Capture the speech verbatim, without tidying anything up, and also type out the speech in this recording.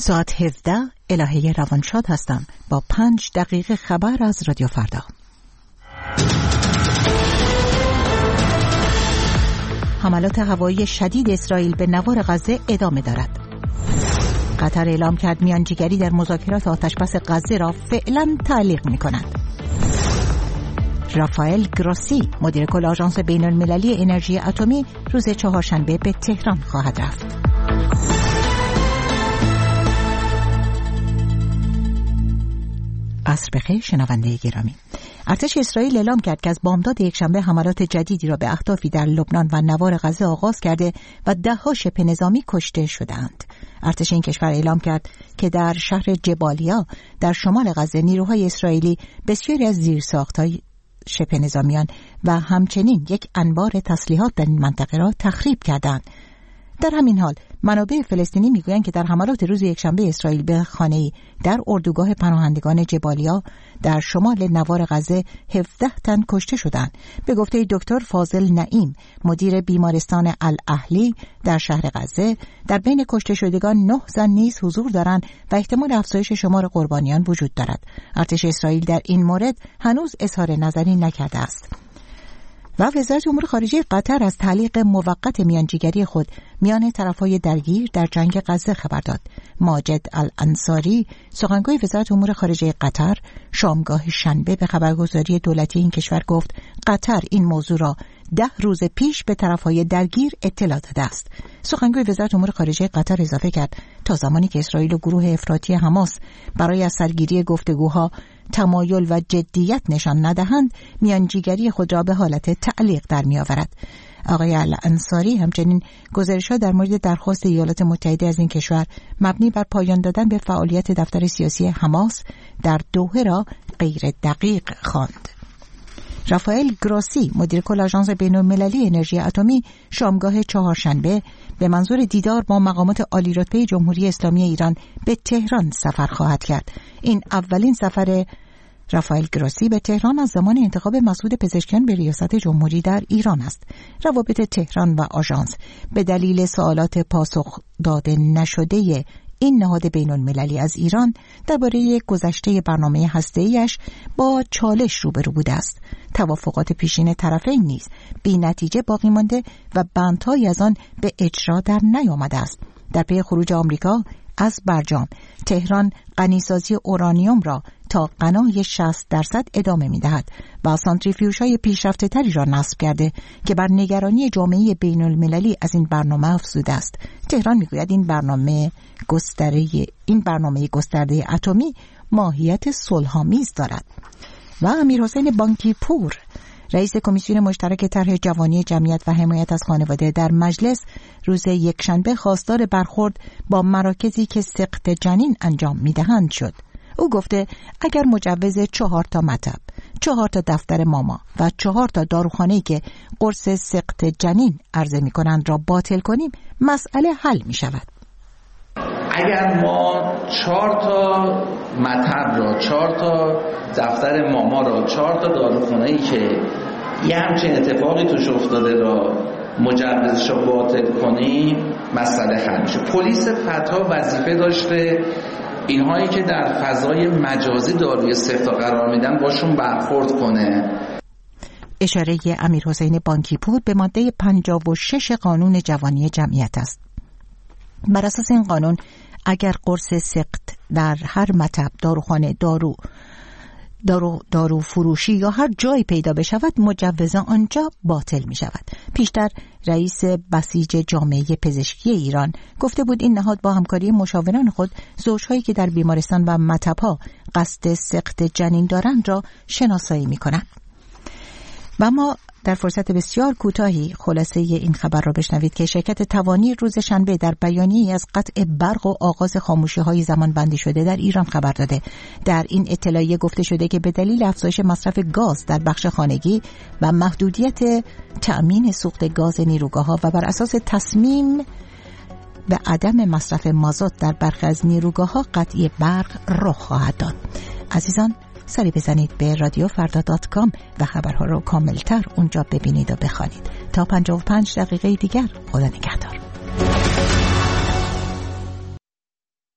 ساعت هفده الهه روانشاد هستم با پنج دقیقه خبر از رادیو فردا. حملات هوایی شدید اسرائیل به نوار غزه ادامه دارد. قطر اعلام کرد میانجیگری در مذاکرات آتشبس غزه را فعلا تعلیق می کند. رافائل گروسی مدیر کل آژانس بین المللی انرژی اتمی روز چهارشنبه به تهران خواهد رفت. عصر بخیر شنونده گرامی. ارتش اسرائیل اعلام کرد که از بامداد یکشنبه حملات جدیدی را به اهدافی در لبنان و نوار غزه آغاز کرده و ده‌ها شبه نظامی کشته شدند. ارتش این کشور اعلام کرد که در شهر جبالیا در شمال غزه نیروهای اسرائیلی بسیاری از زیرساخت‌های شبه نظامیان و همچنین یک انبار تسلیحات در این منطقه را تخریب کردند. در همین حال منابع فلسطینی میگویند که در حملات روز یکشنبه اسرائیل به خانه‌ای در اردوگاه پناهندگان جبالیا در شمال نوار غزه هفده تن کشته شدند. به گفته دکتر فاضل نعیم مدیر بیمارستان الاهلی در شهر غزه، در بین کشته شدگان نه زن نیز حضور دارند و احتمال افزایش شمار قربانیان وجود دارد. ارتش اسرائیل در این مورد هنوز اظهار نظری نکرده است. و وزارت امور خارجه قطر از تعلیق موقت میانجیگری خود میان طرفهای درگیر در جنگ غزه خبر داد. ماجد الانصاری سخنگوی وزارت امور خارجه قطر شامگاه شنبه به خبرگزاری دولتی این کشور گفت قطر این موضوع را ده روز پیش به طرفهای درگیر اطلاع داده است. سخنگوی وزارت امور خارجه قطر اضافه کرد تا زمانی که اسرائیل و گروه افراطی حماس برای از سرگیری گفتگوها تمایل و جدیت نشان ندهند، میانجیگری خود را به حالت تعلیق در می آورد. آقای الانصاری همچنین گزارش‌ها در مورد درخواست ایالات متحده از این کشور مبنی بر پایان دادن به فعالیت دفتر سیاسی حماس در دوحه را غیر دقیق خواند. رافائل گروسی مدیر کل آژانس بین المللی انرژی اتمی شامگاه چهارشنبه به منظور دیدار با مقامات عالی رتبه جمهوری اسلامی ایران به تهران سفر خواهد کرد. این اولین سفر رافائل گروسی به تهران از زمان انتخاب مسعود پزشکیان به ریاست جمهوری در ایران است. روابط تهران و آژانس به دلیل سوالات پاسخ داده نشده این نهاد بین المللی از ایران درباره گذشته برنامه هسته‌ایش با چالش روبرو بوده است. توافقات پیشین طرفین نیز بی نتیجه باقی مانده و بندهایی از آن به اجرا در نیامده است. در پی خروج آمریکا از برجام، تهران غنیسازی اورانیوم را تا غنای شصت درصد ادامه می‌دهد و سانتریفیوژهای پیشرفته تری را نصب کرده که بر نگرانی جامعه بین المللی از این برنامه افزوده است. تهران میگوید این برنامه گستره این برنامه گسترده اتمی ماهیت صلح‌آمیز دارد. و امیرحسین بانکی پور رئیس کمیسیون مشترک طرح جوانی جمعیت و حمایت از خانواده در مجلس روز یکشنبه خواستار برخورد با مراکزی که سقط جنین انجام می‌دهند شد. او گفته اگر مجوز چهار تا مطب، چهار تا دفتر ماما و چهار تا داروخانه‌ای که قرص سقط جنین عرضه می‌کنند را باطل کنیم، مسئله حل می‌شود. اگر ما چهار تا مطب را، چهار تا دفتر ماما را، چهار تا داروخانه‌ای که یه همچین اتفاقی توش افتاده را مجوزش را باطل کنیم، مسئله حل میشه. پلیس فتا وظیفه داشته اینهایی که در فضای مجازی داروی سفتا قرار میدن باشون برخورد کنه. اشاره امیرحسین بانکی پور به ماده پنجاه و شش قانون جوانی جمعیت است. بر اساس این قانون اگر قرص سقط در هر مطب، داروخانه، دارو دارو دارو فروشی یا هر جایی پیدا بشود، مجوز آنجا باطل می شود. پیشتر رئیس بسیج جامعه پزشکی ایران گفته بود این نهاد با همکاری مشاوران خود زوجهایی که در بیمارستان و مطب‌ها قصد سقط جنین دارند را شناسایی می کند. و ما در فرصت بسیار کوتاهی خلاصه این خبر را بشنوید که شرکت توانی روز شنبه در بیانیه‌ای از قطع برق و آغاز خاموشی‌های زمانبندی شده در ایران خبر داده. در این اطلاعیه گفته شده که به دلیل افزایش مصرف گاز در بخش خانگی و محدودیت تأمین سوخت گاز نیروگاه‌ها و بر اساس تصمیم به عدم مصرف مازوت در برخی از نیروگاه‌ها قطعی برق رخ خواهد داد. عزیزان، سری بزنید به رادیو فردا دات کام و خبرها رو کاملتر اونجا ببینید و بخوانید. تا پنجاه و پنج دقیقه دیگر، خدا نگهدار.